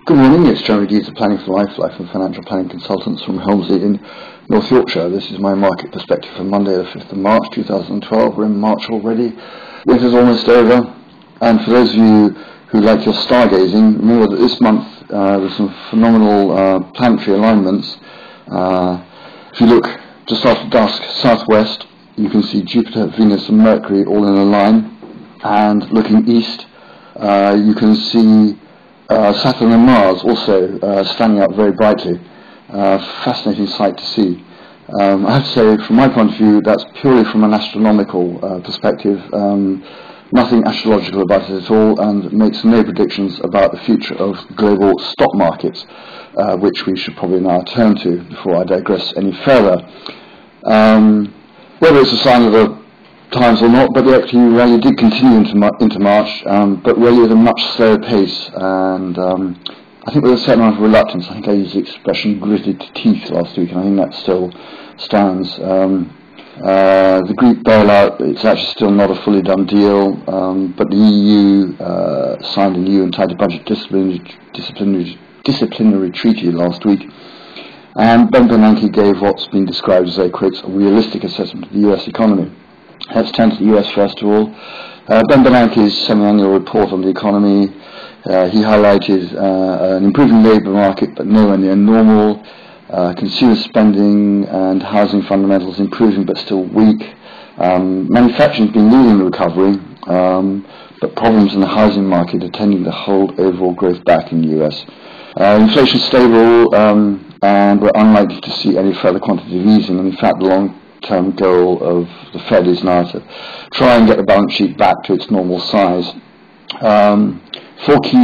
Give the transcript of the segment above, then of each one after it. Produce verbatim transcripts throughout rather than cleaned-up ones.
Good morning, it's Jeremy Deeds of Planning for Life, Life and Financial Planning Consultants from Helmsley in North Yorkshire. This is my market perspective for Monday the fifth of March two thousand twelve. We're in March already. Winter's almost over. And for those of you who like your stargazing, remember that this month uh, there's some phenomenal uh, planetary alignments. Uh, if you look just after dusk southwest, you can see Jupiter, Venus and Mercury all in a line. And looking east, uh, you can see Uh, Saturn and Mars also uh, standing out very brightly. Uh, fascinating sight to see. Um, I have to say, from my point of view, that's purely from an astronomical uh, perspective. Um, nothing astrological about it at all, and makes no predictions about the future of global stock markets, uh, which we should probably now turn to before I digress any further. Um, whether it's a sign of the times or not, but the equity rally did continue into, into March, um, but really at a much slower pace, and um, I think with a certain amount of reluctance. I think I used the expression gritted teeth last week, and I think that still stands. Um, uh, the Greek bailout, it's actually still not a fully done deal, um, but the E U uh, signed a new and tighter budget disciplinary, disciplinary, disciplinary treaty last week, and Ben Bernanke gave what's been described as a, quote, a realistic assessment of the U S economy. Let's turn to the U S first of all. Uh, Ben Bernanke's semi-annual report on the economy, uh, he highlighted uh, an improving labour market but nowhere near normal, uh, consumer spending and housing fundamentals improving but still weak. Um, manufacturing has been leading the recovery, um, but problems in the housing market are tending to hold overall growth back in the U S. Uh, inflation is stable, um, and we're unlikely to see any further quantitative easing, and in fact the long term goal of the Fed is now to try and get the balance sheet back to its normal size. Um, four Q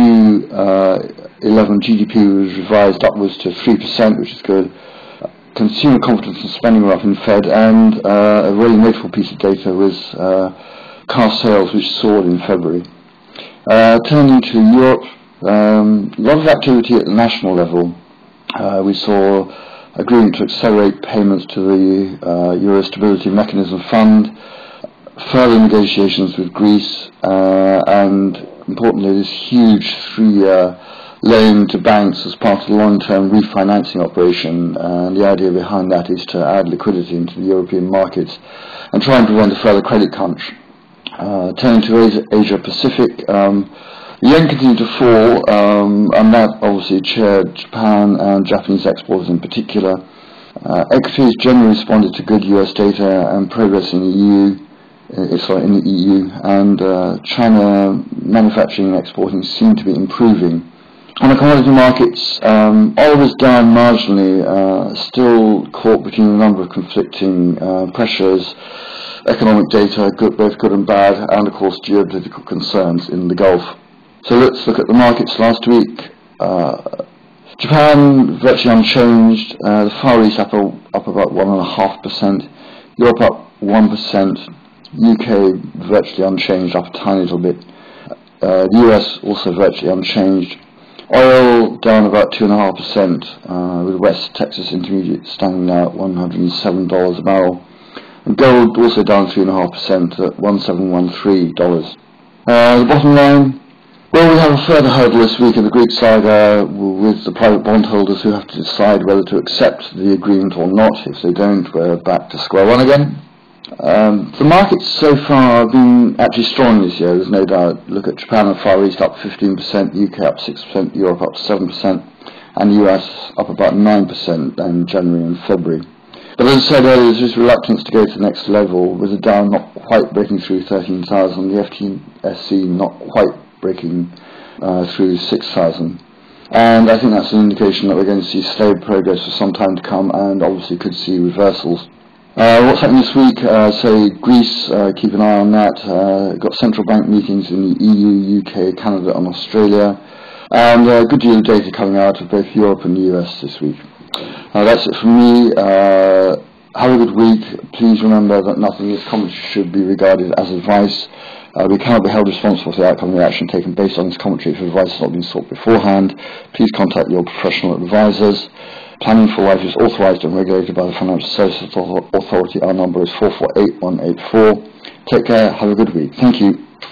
eleven G D P was revised upwards to three percent, which is good. Consumer confidence and spending were up in Fed, and uh, a really notable piece of data was uh, car sales, which soared in February. Uh, turning to Europe, um, a lot of activity at the national level. Uh, we saw agreement to accelerate payments to the uh, Euro Stability Mechanism Fund, further negotiations with Greece, uh, and importantly this huge three-year loan to banks as part of the long-term refinancing operation, and the idea behind that is to add liquidity into the European markets and try and prevent a further credit crunch. Uh, turning to Asia, Asia Pacific, um, the yen continued to fall, um, and that obviously cheered Japan and Japanese exporters in particular. Uh, equities generally responded to good U S data and progress in the E U, uh, sorry, in the E U, and uh, China manufacturing and exporting seem to be improving. On the commodity markets, um, oil was down marginally, uh, still caught between a number of conflicting uh, pressures, economic data, good, both good and bad, and of course geopolitical concerns in the Gulf. So let's look at the markets last week. Uh, Japan virtually unchanged, uh, the Far East up, up about one point five percent, Europe up one percent, U K virtually unchanged, up a tiny little bit, uh, the U S also virtually unchanged. Oil down about two point five percent, uh, with West Texas Intermediate standing now at one hundred seven dollars a barrel, and gold also down three point five percent at one thousand seven hundred thirteen dollars. Uh, the bottom line, well, we have a further hurdle this week in the Greek saga with the private bondholders who have to decide whether to accept the agreement or not. If they don't, we're back to square one again. Um, the markets so far have been actually strong this year, there's no doubt. Look at Japan and Far East up fifteen percent, U K up six percent, Europe up seven percent, and U S up about nine percent in January and February. But as I said earlier, there's this reluctance to go to the next level, with the Dow not quite breaking through thirteen thousand, the F T S E not quite breaking uh, through six thousand. And I think that's an indication that we're going to see slow progress for some time to come, and obviously could see reversals. Uh, what's happening this week? Uh, so Greece, uh, keep an eye on that. Uh, got central bank meetings in the E U, U K, Canada and Australia. And a good deal of data coming out of both Europe and the U S this week. Uh, that's it from me. Uh, have a good week. Please remember that nothing in this commentary should be regarded as advice. Uh, we cannot be held responsible for the outcome of the action taken based on this commentary if advice has not been sought beforehand. Please contact your professional advisors. Planning for Life is authorised and regulated by the Financial Services Authority. Our number is four four eight one eight four. Take care. Have a good week. Thank you.